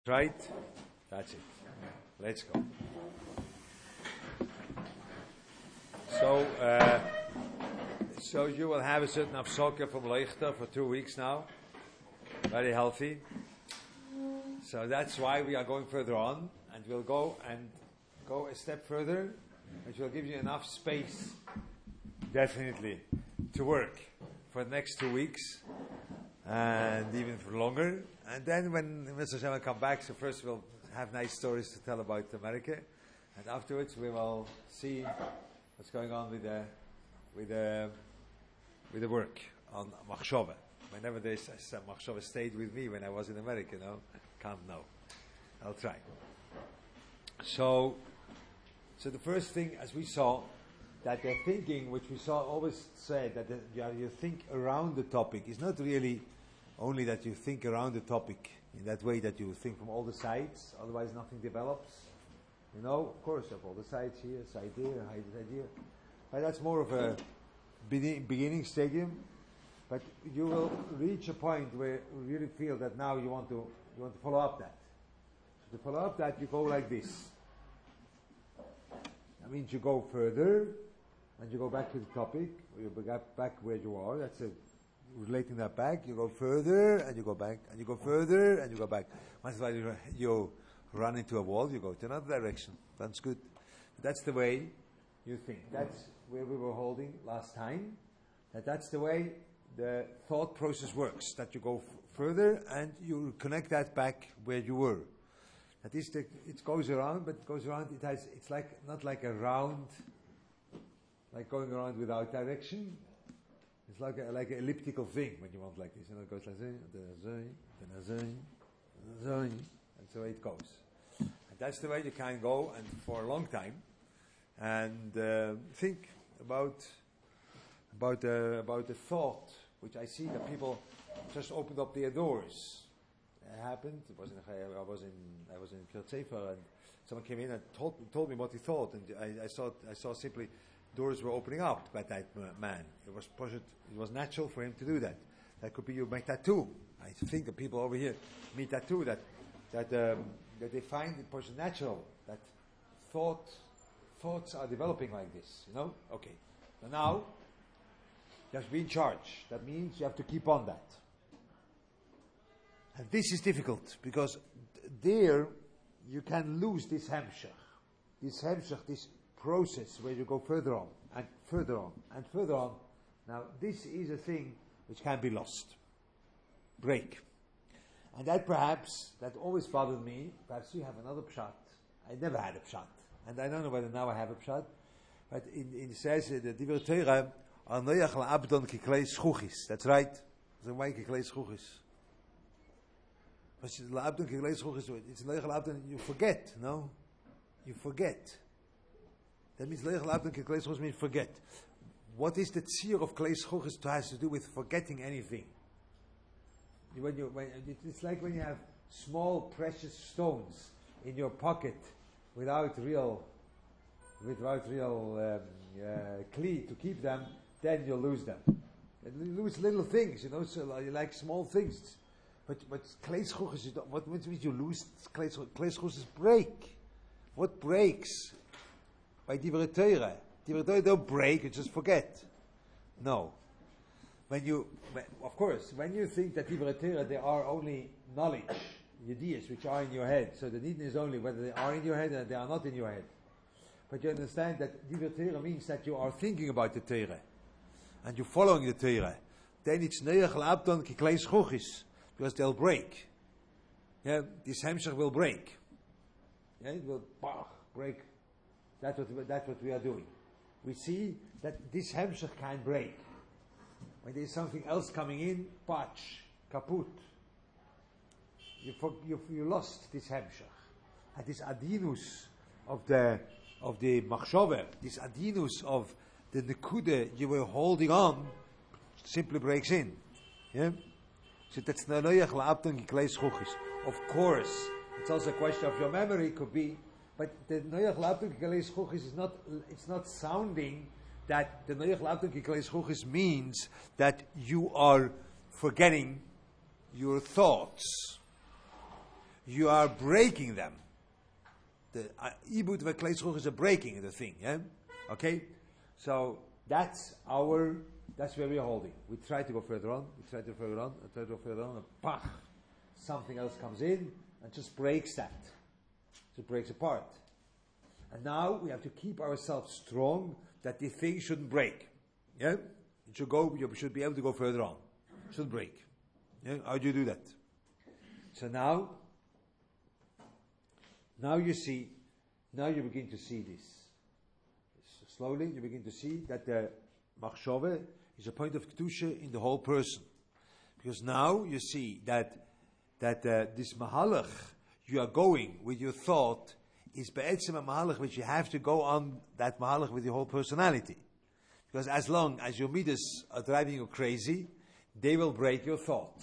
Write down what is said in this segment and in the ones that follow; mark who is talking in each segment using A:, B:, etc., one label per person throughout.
A: Right? That's it. Let's go. So you will have a certain Afsoka from Leichter for 2 weeks now. Very healthy. So that's why we are going further on, and we'll go a step further, which will give you enough space, definitely, to work for the next 2 weeks, and even for longer. And then when Mr. Hashem will come back, so first we'll have nice stories to tell about America, and afterwards we will see what's going on with the work on Machshava. Whenever there's Machshava stayed with me when I was in America, can't know. I'll try. So the first thing, as we saw, that the thinking, which we saw always said that you think around the topic, is not really only that you think around the topic in that way that you think from all the sides, otherwise nothing develops. Of course, you have all the sides here, side there, side here. But that's more of a beginning stadium. But you will reach a point where you really feel that now you want to follow up that. So to follow up that, you go like this. That means you go further, and you go back to the topic, or you back where you are. That's relating that back. You go further, and you go back, and you go further, and you go back. Once in a while you run into a wall, you go to another direction. That's good. But that's the way you think. That's where we were holding last time. That's the way the thought process works. That you go further, and you connect that back where you were. That is, it goes around, but it goes around. It's like not like a round, like going around without direction. It's like an elliptical thing when you want like this. It goes like this, and so it goes. And that's the way you can go, and for a long time, and think about the thought, which I see that people just opened up their doors. It happened. I was in Kiryat Sefer, and someone came in and told me what he thought, and I saw simply doors were opening up by that man. It was natural for him to do that. That could be you make tattoo. I think the people over here meet tattoo that they find it was natural that thoughts are developing like this. Okay. So now you have to be in charge. That means you have to keep on that. And this is difficult because there you can lose this hemshech, this process where you go further on and further on and further on. Now this is a thing which can be lost. Break. And that always bothered me. Perhaps you have another pshat. I never had a pshat. And I don't know whether now I have a pshat. But it says the Divrei Torah, Anoyach la'abdon kiklei schuchis. That's right. So why kiklei schuchis? It's Anoyach la'abdon, you forget, no? You forget. That means Anoyach la'abdon kiklei schuchis means forget. What is the tzir of klei schuchis has to do with forgetting anything? It's like when you have small precious stones in your pocket without real kli to keep them, then you lose them. You lose little things, so you like small things. But klei schuchis, what means you lose klei schuchis break. What breaks? By Divrei Torah. Divrei Torah don't break, you just forget. No. When you think that Divrei Torah, they are only knowledge, ideas which are in your head. So the need is only whether they are in your head and they are not in your head. But you understand that Divrei Torah means that you are thinking about the Torah and you're following the Torah. Then it's Neyach La'abdon Ki Klei Schuchis, because they'll break. Yeah, this hemshech will break. Yeah, it will break. That's what we are doing. We see that this hemshech can break. When there's something else coming in, patch, kaput. You lost this hemshech. And this adinus of the machshava, this adinus of the nekuda you were holding on, simply breaks in. Yeah? So that's nanoyach la'abton kiklei schuchis. Of course, it's also a question of your memory, could be, but the noyach la'abton kiklei schuchis is not. It's not sounding that the noyach la'abton kiklei schuchis means that you are forgetting your thoughts. you are breaking them. The ibud v'kleis chuchis are breaking the thing. Yeah, okay. So that's where we're holding. We try to go further on. And pach, something else comes in and just breaks that. So it breaks apart. And now we have to keep ourselves strong that the thing shouldn't break. Yeah, it should go. You should be able to go further on. It shouldn't break. Yeah, how do you do that? So now you see. Now you begin to see this. Slowly, you begin to see that the machshove is a point of kedusha in the whole person, because now you see that this mahalach you are going with your thought is be'etzem a mahalach which you have to go on that mahalach with your whole personality, because as long as your midas are driving you crazy, they will break your thought.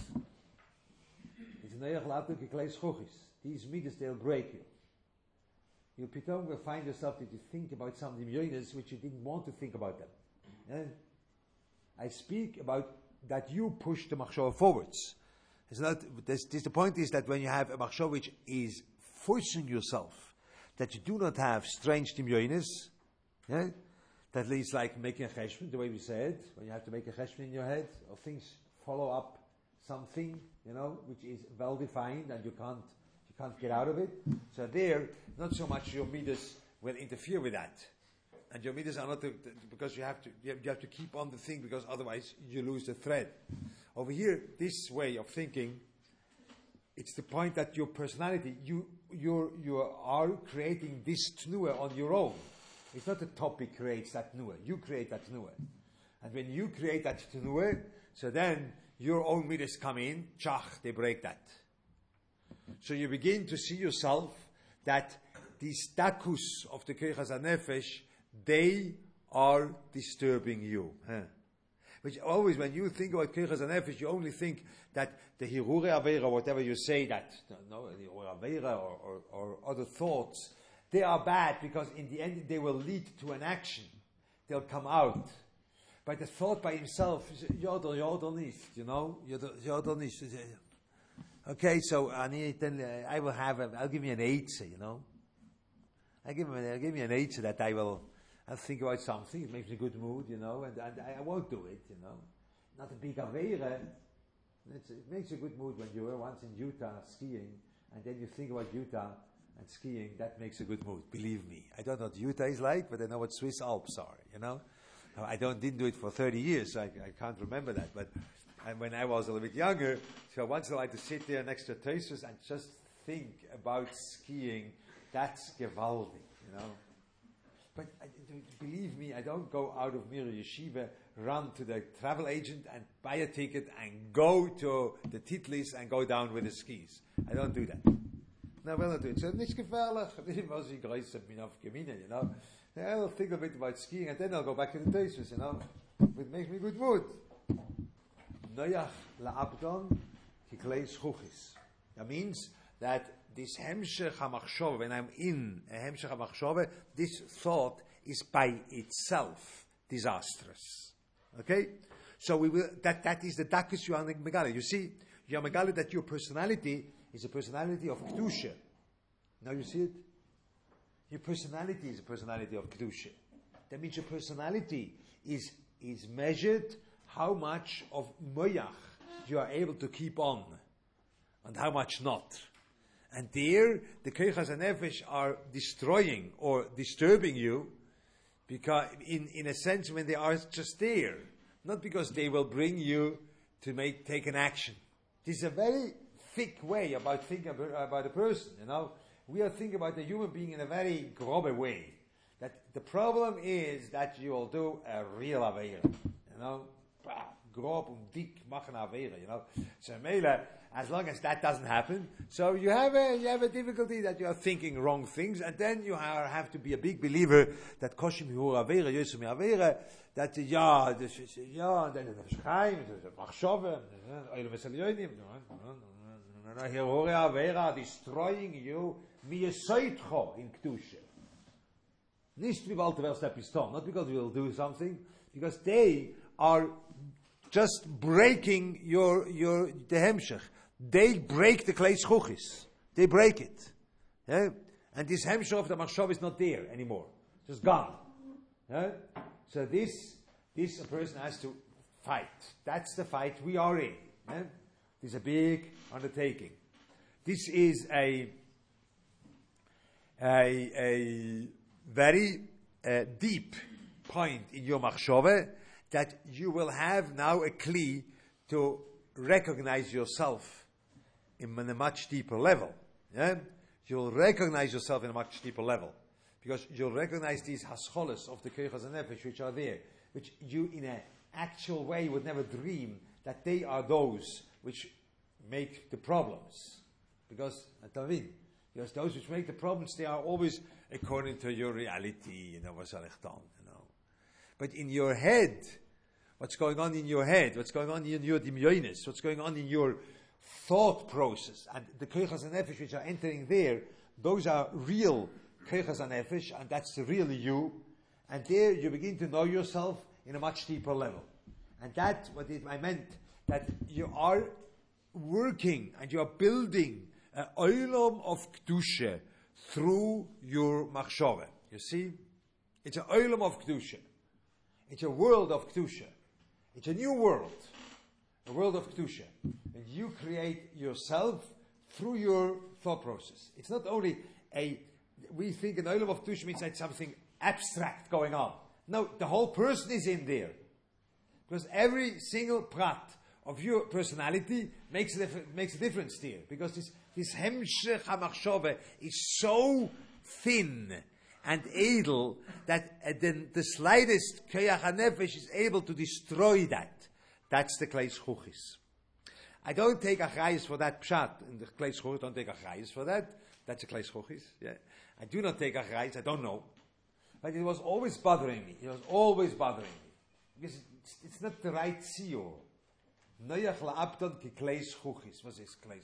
A: These midas, they'll break you. You pitom will find yourself that you think about some dimyonis which you didn't want to think about them. Yeah? I speak about that you push the machshava forwards. It's not. The point is that when you have a machshava which is forcing yourself, that you do not have strange dimyonis, yeah? That leads like making a cheshbon, the way we said, when you have to make a cheshbon in your head, or things follow up something, which is well defined and you can't get out of it. So there, not so much your midas will interfere with that, and your midas are not because you have to keep on the thing, because otherwise you lose the thread. Over here, this way of thinking, it's the point that your personality, you are creating this tnuah on your own. It's not the topic creates that tnuah. You create that tnuah, and when you create that tnuah, so then your own midas come in, they break that. So you begin to see yourself that these takus of the Keichas HaNefesh, they are disturbing you. Which always, when you think about Keichas HaNefesh, you only think that the Hirure Aveira, whatever you say, that the Hirure Aveira or other thoughts, they are bad because in the end they will lead to an action. They'll come out. But the thought by himself is, Yodel nicht, Yodel nicht. Okay, so I'll give me an eitzah, I'll give me an eitzah that I'll think about something. It makes me a good mood, and I won't do it, Not a big avera. It makes you a good mood when you were once in Utah skiing, and then you think about Utah and skiing. That makes a good mood. Believe me, I don't know what Utah is like, but I know what Swiss Alps are. I didn't do it for 30 years, so I can't remember that, but. And when I was a little bit younger, so once I like to sit there next to Tosus and just think about skiing. That's gewaldig, But believe me, I don't go out of Mir Yeshiva, run to the travel agent and buy a ticket and go to the Titlis and go down with the skis. I don't do that. No, I will not do it. So it's gefährlich. I'll think a bit about skiing and then I'll go back to the Tosus, It makes me good mood. Noyach la'abdon kikleis chuchis. That means that this hemshech hamachshove, when I'm in a hemshech hamachshove, this thought is by itself disastrous. Okay? So we will. That is the dakus you are megala. You see, you are megala that your personality is a personality of kedusha. Now you see it. Your personality is a personality of kedusha. That means your personality is measured. How much of moyach you are able to keep on, and how much not. And there, the Keichas HaNefesh are destroying or disturbing you, because in a sense when they are just there, not because they will bring you to take an action. This is a very thick way about thinking about a person, We are thinking about the human being in a very grobe way. That the problem is that you will do a real aveira, grob and dik machen avera, So Mela, as long as that doesn't happen, so you have a difficulty that you are thinking wrong things, and then you have to be a big believer that koshim hu avera, yosem avera, that this is and then the schayim, the machshove, oil veselyonim, hirore avera destroying you, mi yesoitcho in kedusha. Nicht wie Walter Verstappen, not because we will do something, because they are just breaking the hemshech. They break the klei zchuchis. they break it. Yeah? And this hemshech of the machshava is not there anymore. Just gone. Yeah? So this a person has to fight. That's the fight we are in. Yeah? This is a big undertaking. This is a very deep point in your machshava that you will have now a kli to recognize yourself in a much deeper level. Yeah? You'll recognize yourself in a much deeper level because you'll recognize these hascholas of the koyachas hanefesh which are there, which you in an actual way would never dream that they are those which make the problems. Because those which make the problems, they are always according to your reality, was you know. But in your head, what's going on in your head, what's going on in your dimyonis, what's going on in your thought process, and the koyachas hanefesh which are entering there, those are real koyachas hanefesh, and that's the real you, and there you begin to know yourself in a much deeper level. And that's what I meant, that you are working and you are building an olam of kedusha through your machshava. You see? It's an olam of kedusha. It's a world of kedusha. It's a new world. A world of kedusha. And you create yourself through your thought process. It's not only we think an olam of kedusha means that's something abstract going on. No, the whole person is in there. Because every single prat of your personality makes a difference there. Because this hemshech hamachshove is so thin and edel that the slightest koyach hanefesh is able to destroy that. That's the kleis chuchis. I don't take achrayus for that pshat. In the kleis chuchis, don't take achrayus for that. That's a kleis chuchis. Yeah. I do not take achrayus. I don't know. But it was always bothering me. It was always bothering me. Because it's not the right seal. Noyach la'abdon ki kleis chuchis. Was is kleis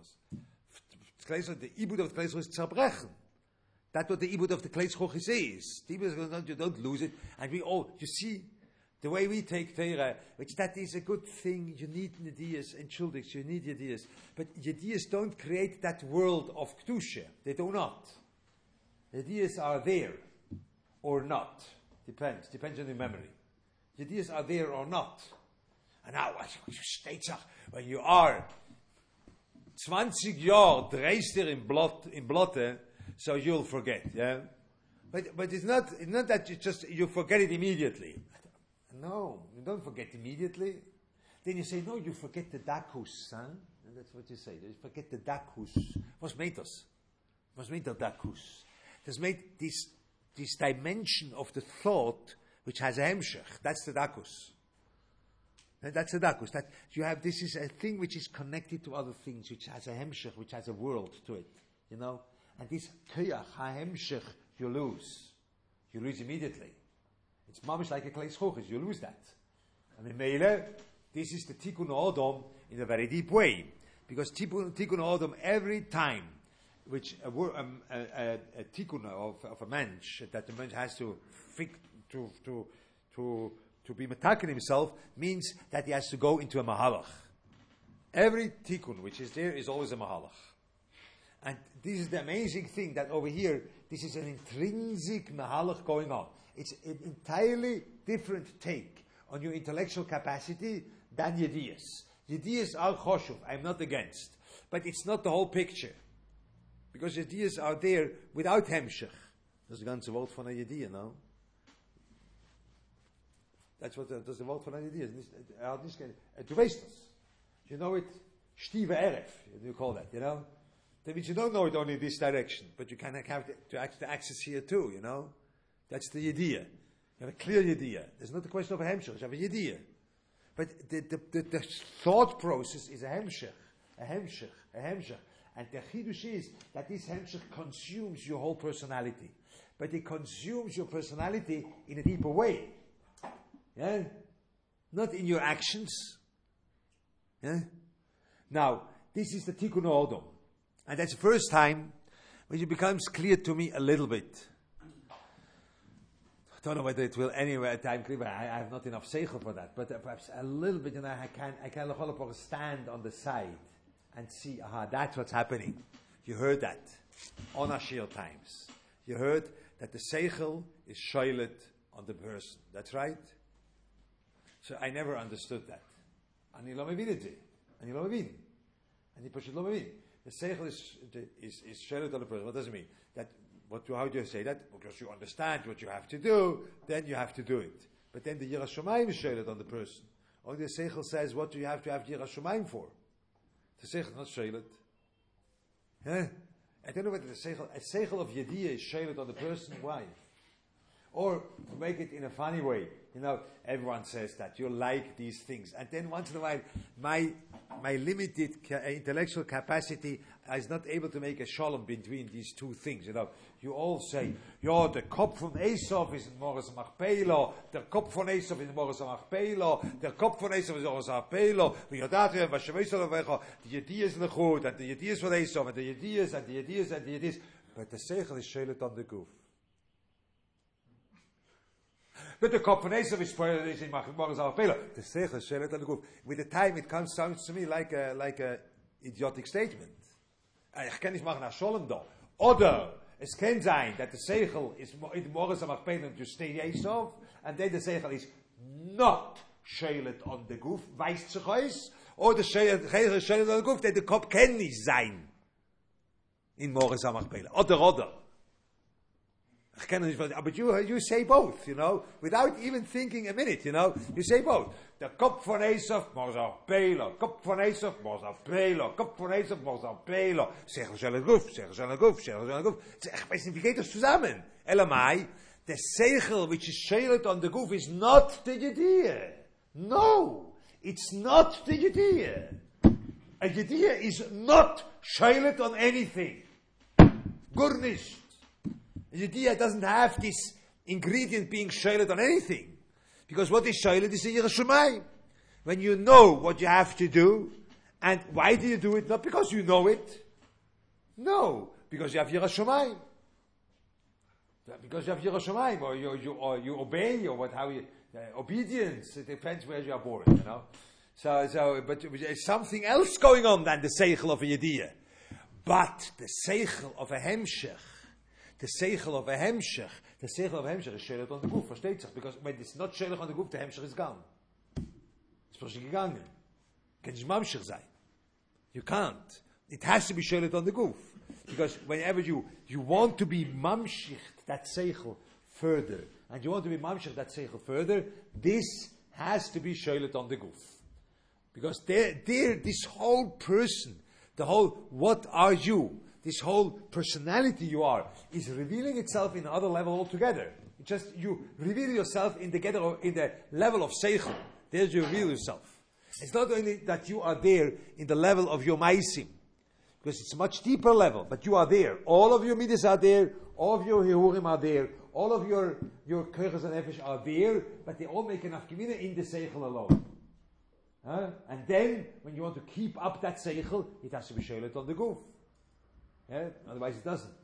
A: chuchis? The ibud of the kleis chuchis is zerbrechen. That's what the ibud of the kleis chuchis is. The ibud is you don't lose it. And we all, you see, the way we take Torah, which that is a good thing, you need Yediyas and Chuldiks, you need Yediyas. But Yediyas don't create that world of Kedusha. They do not. Yediyas are there or not. Depends on the memory. Yediyas are there or not. And now, when you are 20 Jahre dreister in blotte, so you'll forget, yeah? But it's not that you forget it immediately. No, you don't forget immediately. Then you say, no, you forget the dakus, huh? And that's what you say. You forget the dakus. Was made us? Was made the dakus? Has made this dimension of the thought which has a hemshech. That's the dakus. And that's the dakus. That you have. This is a thing which is connected to other things, which has a hemshech, which has a world to it. You know. And this koyach ha-hemshech you lose. You lose immediately. It's mamish like a kleis chuchis. You lose that. And in Meile, this is the tikkun odom in a very deep way, because tikkun odom every time, which a tikkun of a mensch that the mensch has to be metaken himself means that he has to go into a mahalach. Every tikkun which is there is always a mahalach. And this is the amazing thing that over here, this is an intrinsic mahalach going on. It's an entirely different take on your intellectual capacity than Yediyas. Yediyas are choshuv, I'm not against. But it's not the whole picture. Because Yediyas are there without hemshech. Das ist ganze Wort von einer Yediyah, no? That's what das the Wort von einer Yediyah. Du weißt das. You know it, Shtiva Eref, you call that, you know? That means you don't know it only in this direction, but you can have to access here too, you know? That's the Yediyah. You have a clear Yediyah. There's not a question of a hemshech, you have a Yediyah. But the thought process is a hemshech. And the chidush is that this hemshech consumes your whole personality. But it consumes your personality in a deeper way. Yeah? Not in your actions. Yeah? Now, this is the tikkun odom. And that's the first time when it becomes clear to me a little bit. I don't know whether it will anywhere time clear, but I have not enough seichel for that. But perhaps a little bit, I can stand on the side and see, that's what's happening. You heard that on Ashir times. You heard that the seichel is shoilet on the person. That's right. So I never understood that. Ani lo mevin it. Ani lo mevin. Ani pashut lo mevin. The seichel is shoilet on the person. What does it mean? That how do you say that? Because you understand what you have to do, then you have to do it. But then the Yiras Shamayim is shoilet on the person. Only the seichel says, what do you have to have Yiras Shamayim for? The seichel is not shoilet. Huh? I don't know whether a seichel of Yediyah is shoilet on the person. Why? Or to make it in a funny way, everyone says that you like these things, and then once in a while, my limited intellectual capacity is not able to make a shalom between these two things. You all say, the Kopf from Esav is in Moras Machpelah, the Kopf from Esav is in Moras Machpelah, the Kopf from Esav is in Moras Machpelah, the Yediyah is Lechut, and the Yediyah is for Esav, and the Yediyah and the Yediyah and the Yediyah, but the Seichel is Shelet on the Guf. But the Kopf from Esav is in Moras Machpelah, the Seichel is Shelet on the Guf. With the time, it sounds to me like a idiotic statement. Ich kann nicht machen a Sholem da. Oder es kann sein that the Seichel is in Moras Machpelah to stay Esav, and then the Seichel is not Shelet on the Guf, weist sich aus, or the Seichel is Shelet on the Guf, that the Kopf kann nicht sein in Moras Machpelah. Oder. But you say both, without even thinking a minute, you say both. The Kopf von Esav, Moras Machpelah, Kopf von Esav, Moras Machpelah, Kopf von Esav, Moras Machpelah, Seichel Shel Guf, Seichel Shel Guf, Seichel Shel Guf. Ich weiß nicht, wie geht das zusammen? Elamai, the Seichel which is Shelet on the Guf is not the Yediyah. No, it's not the Yediyah. A Yediyah is not Shelet on anything. Gurnish. Yediyah doesn't have this ingredient being Shelet on anything. Because what is Shelet is a Yiras Shamayim. When you know what you have to do, and why do you do it? Not because you know it. No, because you have Yiras Shamayim. Because you have Yiras Shamayim, or you obey, or obedience. It depends where you are born, but there's something else going on than the Seichel of a Yediyah. But the Seichel of a Hemshech, the Seichel of a Hemshech is Shelet on the Guf, versteht sich? Because when it's not Shelet on the Guf, the Hemshech is gone. It's for gegangen. Kann nicht Mamshech sein. You can't. It has to be Shelet on the Guf. Because whenever you want to be Mamshech, that Seichel, further, and you want to be Mamshech, that Seichel, further, this has to be Shelet on the Guf. Because this whole person, the whole, what are you? This whole personality you are is revealing itself in another level altogether. It's just you reveal yourself in the level of Seichel. There you reveal yourself. It's not only that you are there in the level of your Maisim, because it's a much deeper level, but you are there. All of your Midas are there, all of your Yehurim are there, all of your Kochas and Nefesh are there, but they all make enough Gemina in the Seichel alone. And then, when you want to keep up that Seichel, it has to be Shelet on the Guf. Otherwise it doesn't.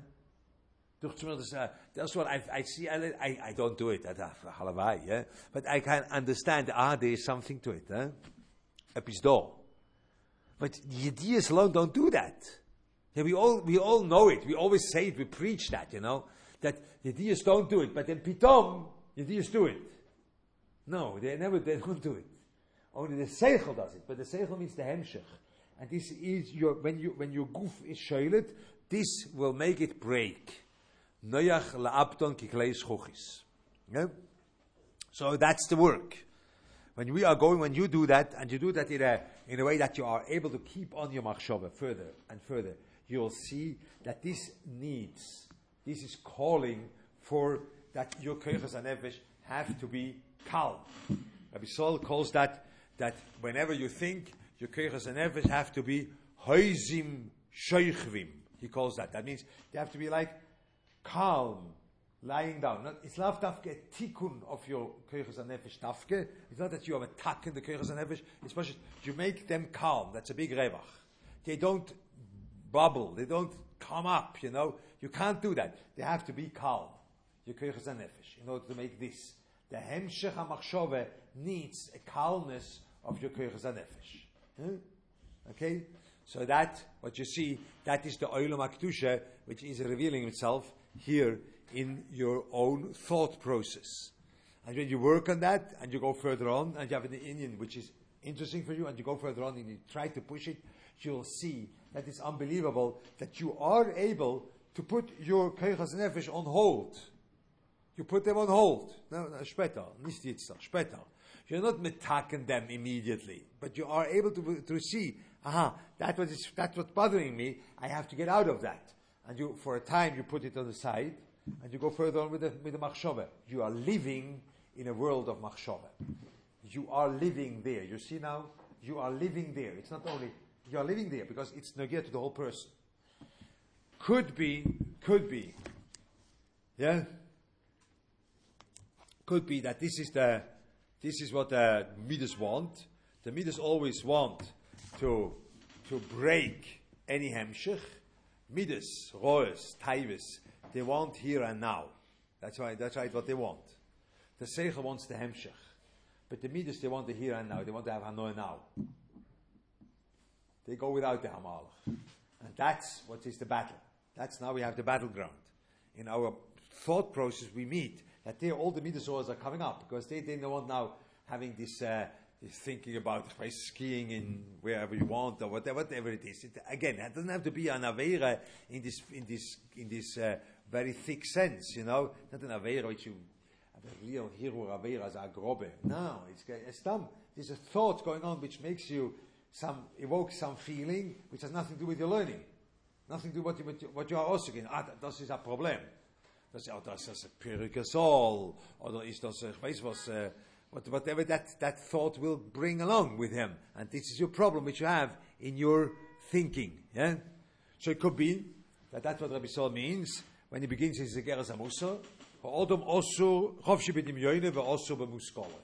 A: That's what I see. I don't do it. But I can understand. There is something to it. But Yediyahs alone don't do that. We all know it. We always say it. We preach that. That Yediyahs don't do it. But then Pitom Yediyahs do it. No, they don't do it. Only the Seichel does it. But the Seichel means the Hemshech. And this is when your Guf is Shelet, this will make it break. Noyach la'abton kikleis chuchis. So that's the work. When you do that, and you do that in a way that you are able to keep on your machshava further and further, you'll see that this is calling for that your kochas and nefesh have to be calm. Rabbi Saul calls that whenever you think, your kochas and nefesh have to be hoizim shoichvim. He calls that. That means they have to be like calm, lying down. It's not dafke tikkun of your kochas and nefesh dafke. It's not that you have a tak in the kochas and nefesh. It's just you make them calm. That's a big revach. They don't bubble. They don't come up. You can't do that. They have to be calm. Your kochas and nefesh in order to make this. The hemshech hamachshove needs a calmness of your kochas and nefesh. Okay? So that, what you see, that is the Olam HaKedusha, which is revealing itself here in your own thought process. And when you work on that, and you go further on, and you have an Indian which is interesting for you, and you go further on and you try to push it, you'll see that it's unbelievable that you are able to put your Koychas Nefesh on hold. You put them on hold. No, später, nicht jetzt, später. You're not metaken them immediately, but you are able to see, that's what's bothering me, I have to get out of that. And you, for a time, you put it on the side, and you go further on with the machshava. You are living in a world of machshava. You are living there. You see now? You are living there. It's not only, you are living there, because it's negate to the whole person. Could be, yeah? Could be that this is what the Midas want. The Midas always want to break any hemshech. Midas, Roes, Taivis, they want here and now. That's right what they want. The Seichel wants the hemshech. But the Midas, they want the here and now. They want to have Hanoi now. They go without the Hamalach. And that's what is the battle. That's now we have the battleground. In our thought process we meet that there all the Midas are coming up because they don't want now having this thinking about skiing in wherever you want or whatever it is. Again, it doesn't have to be an Aveira in this very thick sense, Not an Aveira which you a real hero Aveira as a grobe. No, it's dumb. There's a thought going on which makes you evokes some feeling which has nothing to do with your learning. Nothing to do with what you are also getting. Das ist ein Problem. Das ist ein Perikasol, oder ist das, ich weiß was, whatever that thought will bring along with him. And this is your problem which you have in your thinking. Yeah? So it could be that's what Rabbi Saul means when he begins his Zegeras HaMusar. Ha'odom osur chofshi b'dimyoine ve'osur b'muskole.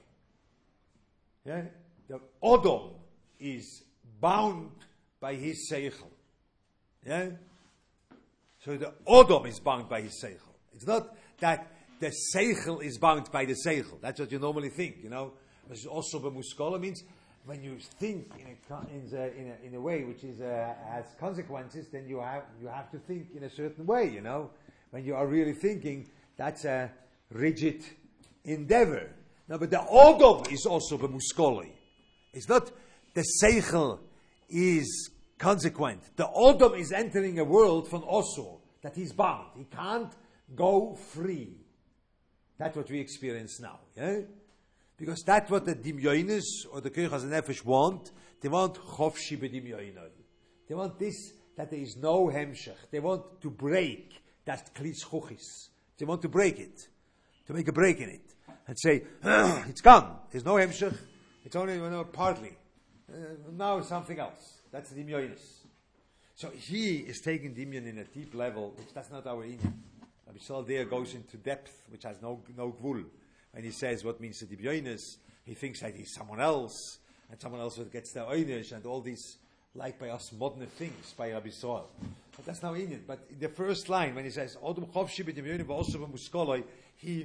A: Yeah? The Odom is bound by his Seichel. Yeah? So the Odom is bound by his Seichel. It's not that the Seichel is bound by the Seichel. That's what you normally think, Also, b'muskole means when you think in a way which is has consequences, then you have to think in a certain way, When you are really thinking, that's a rigid endeavor. No, but the Odom is also b'muskole. It's not the Seichel is consequent. The Odom is entering a world from Osor that he's bound. He can't go free. That's what we experience now. Yeah? Because that's what the Dimyonis or the Koychas Nefesh want. They want Chofshi b'Dimyoinoi. They want this, that there is no Hemshech. They want to break that Klis Chuchis. They want to break it. To make a break in it. And say, it's gone. There's no Hemshech. It's only partly. Now something else. That's the Dimyonis. So he is taking Dimyon in a deep level, which that's not our Inyan. Rabbi Saul there goes into depth, which has no gvul. When he says what means the Dimyonis, he thinks that he's someone else, and someone else gets the Oynish, and all these, like by us, modern things, by Rabbi Saul. But that's not Inyan. But in the first line, when he says, Odom Chovshi b'Dimyonim v'osu b'muskoloi, he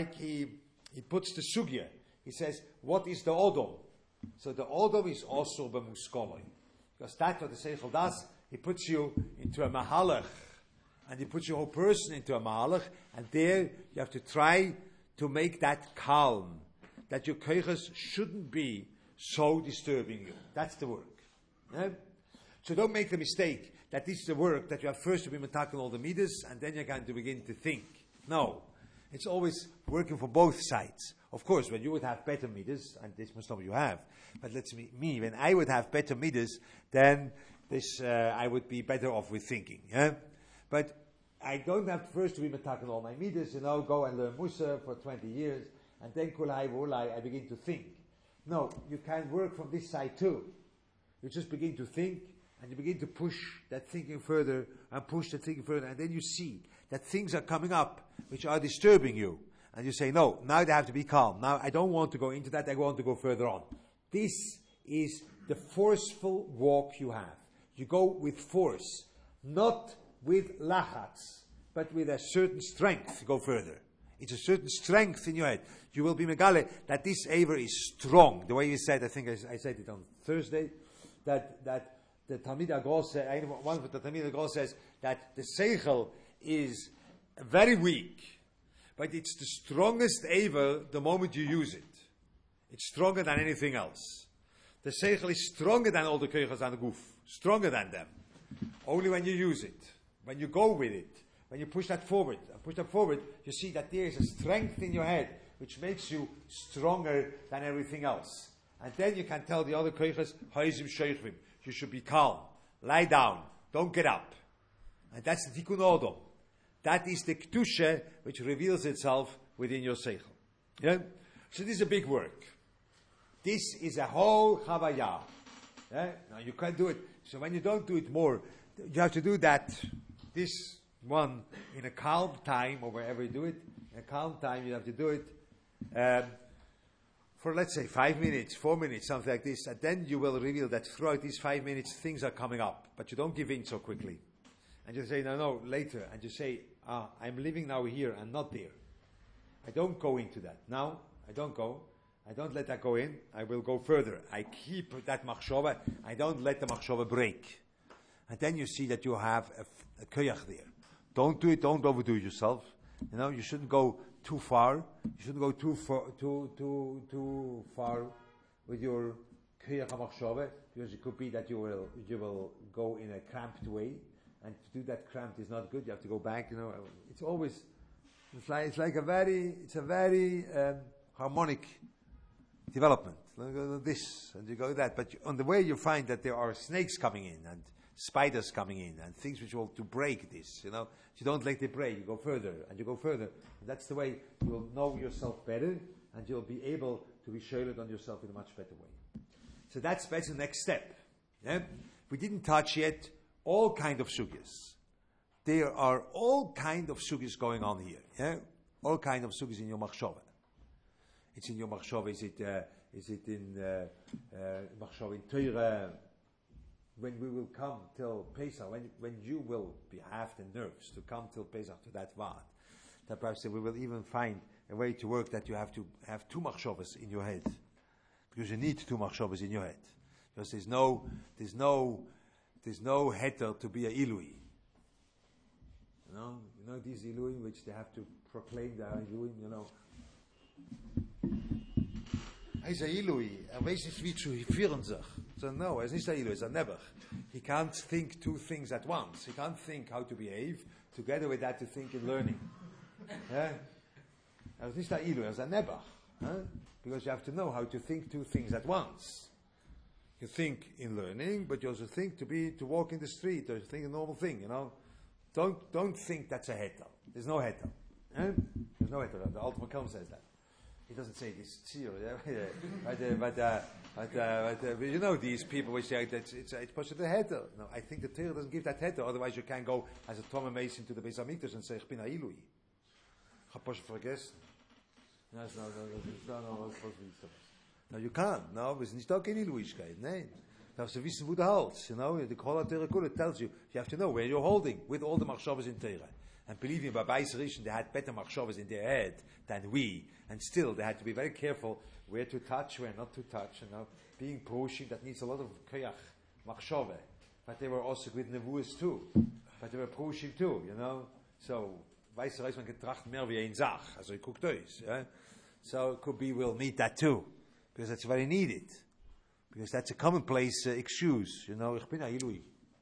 A: puts the sugya. He says, what is the Odom? So the Odom is also b'muskoloi. Because that's what the Seichel does. He puts you into a mahalach, and he puts your whole person into a mahalach, and there you have to try to make that calm, that your koiches shouldn't be so disturbing you. That's the work. Yeah? So don't make the mistake that this is the work that you have first to be metaken all the midas, and then you're going to begin to think. No. It's always working for both sides. Of course, when you would have better midas, and this must not you have, but let's me, when I would have better midas, then this I would be better off with thinking. Yeah? But I don't have first to be metaken all my midas, go and learn Musa for 20 years, and then kulai v'ulai, I begin to think. No, you can work from this side too. You just begin to think, and you begin to push that thinking further, and push that thinking further, and then you see that things are coming up which are disturbing you. And you say, no, now they have to be calm. Now I don't want to go into that, I want to go further on. This is the forceful walk you have. You go with force, not with lachatz, but with a certain strength to go further. It's a certain strength in your head. You will be megale that this aver is strong. The way you said, I think I said it on Thursday, that the Talmid HaGor one of the Talmid HaGor says that the Seichel is very weak, but it's the strongest ever the moment you use it. It's stronger than anything else. The Seichel is stronger than all the Koyachas and the Guf, stronger than them. Only when you use it, when you go with it, when you push that forward, you see that there is a strength in your head which makes you stronger than everything else. And then you can tell the other koiches, Ha'izim sheichvim, you should be calm, lie down, don't get up. And that's the tikkun odom. That is the kedusha which reveals itself within your seichel. Yeah? So this is a big work. This is a whole chavaya. Yeah? Now you can't do it. So when you don't do it more, you have to do that, this one, in a calm time, or wherever you do it, in a calm time you have to do it for, let's say, 5 minutes, 4 minutes, something like this, and then you will reveal that throughout these 5 minutes things are coming up, but you don't give in so quickly. And you say, no, later, and you say, I'm living now here and not there. I don't go into that. Now, I don't go. I don't let that go in. I will go further. I keep that machshava. I don't let the machshava break. And then you see that you have a koyach there. Don't do it. Don't overdo it yourself. You shouldn't go too far. You shouldn't go too far with your koyach machshava, because it could be that you will go in a cramped way, and to do that cramped is not good. You have to go back. It's always it's a very harmonic development. Like this, and you go that. But on the way you find that there are snakes coming in and spiders coming in and things which will to break this. You don't let it break. You go further and you go further. And that's the way you will know yourself better, and you'll be able to be shielded on yourself in a much better way. So that's the next step. Yeah? We didn't touch yet all kind of sugyas. There are all kind of sugyas going on here. Yeah? All kind of sugyas in your machshava. It's in your machshava. Is it in machshava in Torah? When we will come till Pesach, when you will have the nerves to come till Pesach to that vad, that perhaps we will even find a way to work that you have to have 2 machshavas in your head, because you need 2 machshavas in your head, because there's no heter to be a ilui. These ilui which they have to proclaim their ilui. Hij is een ilui, en wees niet wie zu führen zich. So no, is niet een ilui, is een nebber. He can't think 2 things at once. He can't think how to behave, together with that to think in learning. Hij is niet een ilui, is een nebber. Because you have to know how to think 2 things at once. You think in learning, but you also think to walk in the street, or you think a normal thing, Don't think that's a heter. There's no heter. There's no heter. The Alter Makom says that. He doesn't say this tzir, but these people which say that it's supposed to be a heter. No, I think the Torah doesn't give that heter. Otherwise, you can't go as a Toma Mason to the Beis Hamikdash and say, "Ich bin a Ilui." Ich habe vergessen. No, you can't. No, it's nicht auch in Iluishkeit. Nein. You have to wissen wo du hältst. The Kol HaTorah tells you have to know where you're holding with all the machshavas in Torah. And believe me, by Beis Rishon, they had better machshavas in their head than we. And still, they had to be very careful where to touch, where not to touch. Being pushing, that needs a lot of koyach, machshava. But they were also with nevuas too. But they were pushing too, So, Beis Rishon can trachten mehr wie ein Zach. Also, he guckt euch. So, it could be we'll need that too. Because that's very needed. Because that's a commonplace excuse. Ich bin a Ilui.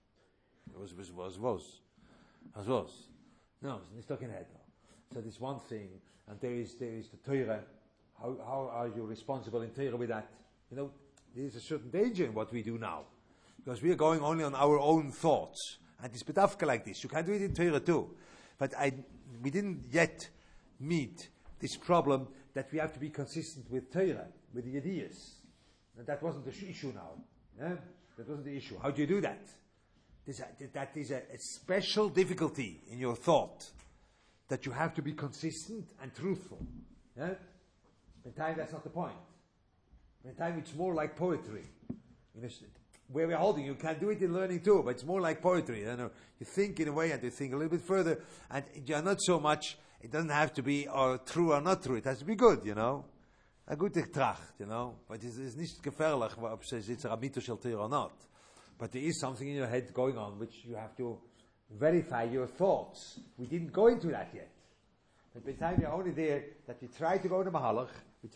A: Was. No, it's nicht talking head. So there's one thing, and there is the Torah. How are you responsible in Torah with that? There is a certain danger in what we do now, because we are going only on our own thoughts, and it's bedafka like this. You can do it in Torah too, but we didn't yet meet this problem that we have to be consistent with Torah, with the ideas. And that wasn't the issue now. That wasn't the issue. How do you do that? That is a special difficulty in your thought, that you have to be consistent and truthful. In time, that's not the point. In time, it's more like poetry. Where we're holding, you can do it in learning too, but it's more like poetry. You think in a way, and you think a little bit further, and you're not so much. It doesn't have to be true or not true. It has to be good, A gute Tracht, But it's nicht gefährlich, ob es jetzt Ramito shel Torah or not. But there is something in your head going on which you have to verify your thoughts. We didn't go into that yet. But by the time you're only there, that we try to go to Mahalach,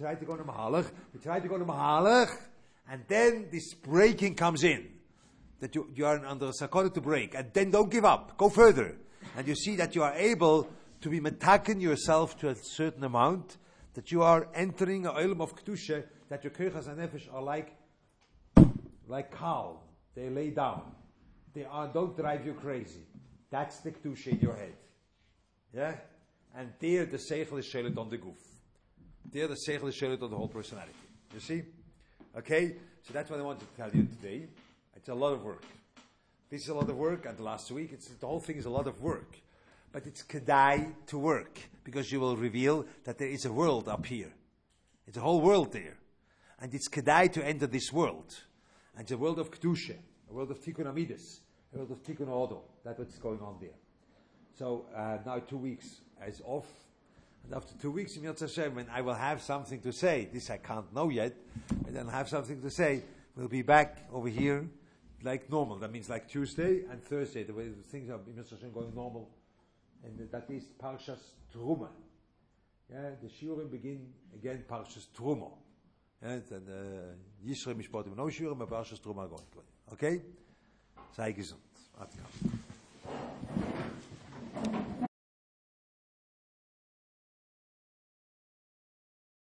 A: and then this breaking comes in. That you are under a sakona to break. And then don't give up. Go further. And you see that you are able to be metaken yourself to a certain amount, that you are entering a olam of kedusha, that your kochas and nefesh are like calm. They lay down. Don't drive you crazy. That's the kedusha in your head. Yeah? And there the seichel is shelet on the goof. There the seichel is shelet on the whole personality. You see? Okay? So that's what I wanted to tell you today. It's a lot of work. This is a lot of work, and last week, the whole thing is a lot of work. But it's kedai to work, because you will reveal that there is a world up here. It's a whole world there. And it's kedai to enter this world. And it's a world of kedusha, a world of tikkun amidus, a world of tikkun odo. That's what's going on there. So now 2 weeks is off. And after 2 weeks, in Yom Hashem, when I will have something to say, this I can't know yet, but then I'll have something to say, we'll be back over here like normal. That means like Tuesday and Thursday, the way things are in Yom Hashem going normal. And that is Parshas Truma. Yeah, the Shiurim begin again Parshas Truma. And Yisrael Mishpatim, no Shiurim, but Parshas Truma going. Okay? Sei gesund.